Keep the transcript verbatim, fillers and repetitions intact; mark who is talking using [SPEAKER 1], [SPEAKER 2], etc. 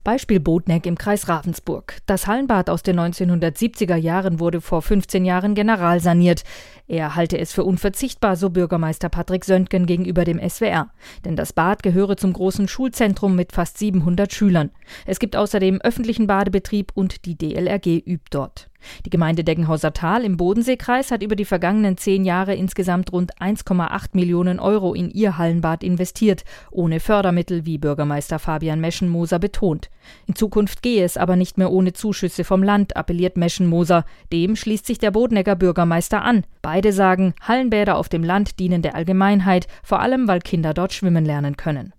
[SPEAKER 1] Beispiel Bodneck im Kreis Ravensburg. Das Hallenbad aus den neunzehnhundertsiebziger Jahren wurde vor fünfzehn Jahren generalsaniert. Er halte es für unverzichtbar, so Bürgermeister Patrick Söntgen gegenüber dem S W R. Denn das Bad gehöre zum großen Schulzentrum mit fast siebenhundert Schülern. Es gibt außerdem öffentlichen Badebetrieb und die D L R G übt dort. Die Gemeinde Deggenhauser Tal im Bodenseekreis hat über die vergangenen zehn Jahre insgesamt rund eins Komma acht Millionen Euro in ihr Hallenbad investiert, ohne Fördermittel, wie Bürgermeister Fabian Meschenmoser betont. In Zukunft gehe es aber nicht mehr ohne Zuschüsse vom Land, appelliert Meschenmoser. Dem schließt sich der Bodnecker Bürgermeister an. Beide sagen, Hallenbäder auf dem Land dienen der Allgemeinheit, vor allem weil Kinder dort schwimmen lernen können.